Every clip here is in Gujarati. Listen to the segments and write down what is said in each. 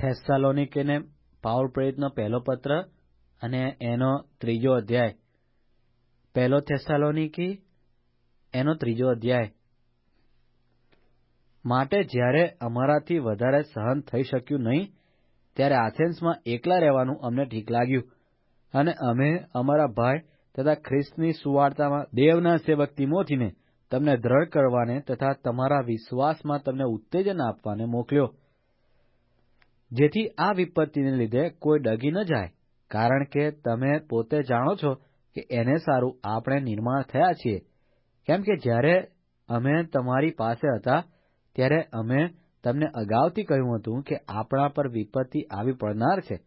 થેસ્સાલોનિકેને પાઉલ પ્રેરિતનો પહેલો પત્ર અને એનો 3જો અધ્યાય. પહેલો થેસ્સાલોનિકી એનો 3જો અધ્યાય. માટે જ્યારે અમારાથી વધારે સહન થઈ શક્યું નહીં ત્યારે આથેન્સમાં એકલા રહેવાનું અમને ઠીક લાગ્યું, અને અમે અમારા ભાઈ તથા ખ્રિસ્તની સુવાર્તામાં દેવના સેવક તિમોથીને તમને દ્રઢ કરવાને તથા તમારા વિશ્વાસમાં તમને ઉત્તેજન આપવાને મોકલ્યો, જેથી આ વિપત્તિને લીધે કોઈ ડગી ન જાય, કારણ કે તમે પોતે જાણો છો કે એને સારું આપણે નિર્માણ થયા છીએ. કેમ કે જ્યારે અમે તમારી પાસે હતા ત્યારે અમે તમને અગાઉથી કહ્યું હતું કે આપણા પર વિપત્તિ આવી પડનાર છે,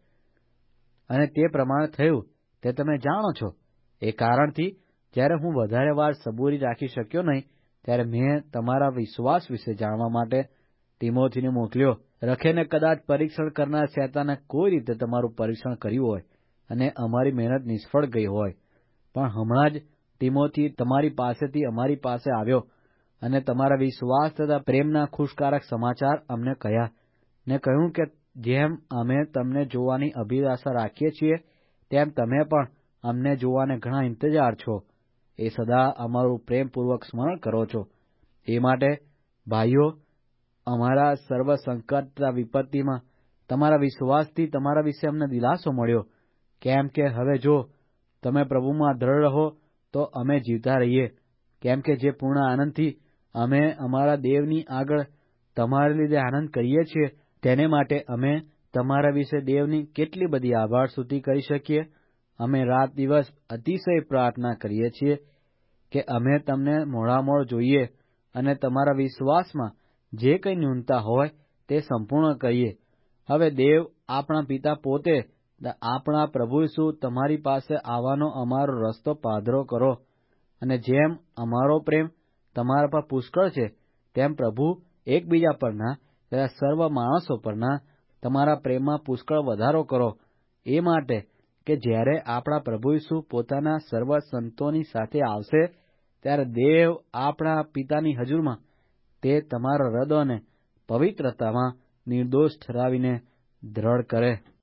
અને તે પ્રમાણે થયું તે તમે જાણો છો. એ કારણથી જ્યારે હું વધારે વાર સબૂરી રાખી શક્યો નહીં ત્યારે મેં તમારા વિશ્વાસ વિશે જાણવા માટે તિમોથીને મોકલ્યો. રખેને કદાચ પરીક્ષણ કરનાર શૈતાને કોઈ રીતે તમારું પરીક્ષણ કર્યું હોય અને અમારી મહેનત નિષ્ફળ ગઈ હોય, પણ હમણાં જ તિમોથી તમારી પાસેથી અમારી પાસે આવ્યો અને તમારા વિશ્વાસ તથા પ્રેમના ખુશકારક સમાચાર અમને કહ્યા, ને કહ્યું કે જેમ અમે તમને જોવાની અભિલાષા રાખીએ છીએ તેમ તમે પણ અમને જોવાને ઘણા ઇંતજાર છો. એ સદા અમારું પ્રેમપૂર્વક સ્મરણ કરો છો. એ માટે ભાઈઓ, અમારા સર્વ સંકટ તથા વિપત્તિમાં તમારા વિશ્વાસથી તમારા વિશે અમને દિલાસો મળ્યો. કેમ કે હવે જો તમે પ્રભુમાં દ્રઢ રહો તો અમે જીવતા રહીએ. કેમ કે જે પૂર્ણ આનંદથી અમે અમારા દેવની આગળ તમારે લીધે આનંદ કરીએ છીએ, તેને માટે અમે તમારા વિશે દેવની કેટલી બધી આભાર સ્તુતિ કરી શકીએ. અમે રાત દિવસ અતિશય પ્રાર્થના કરીએ છીએ કે અમે તમને મોડામોડ જોઈએ અને તમારા વિશ્વાસમાં જે કંઈ ન્યૂનતા હોય તે સંપૂર્ણ કરીએ. હવે દેવ આપણા પિતા પોતે આપણા પ્રભુ ઈસુ તમારી પાસે આવવાનો અમારો રસ્તો પાધરો કરો, અને જેમ અમારો પ્રેમ તમારા પર પુષ્કળ છે તેમ પ્રભુ એકબીજા પરના તથા સર્વ માણસો પરના તમારા પ્રેમમાં પુષ્કળ વધારો કરો. એ માટે કે જ્યારે આપણા પ્રભુ ઈસુ પોતાના સર્વ સંતોની સાથે આવશે ત્યારે દેવ આપણા પિતાની હજુરમાં તે તમારા હૃદયોને પવિત્રતામાં નિર્દોષ ઠરાવીને દ્રઢ કરે.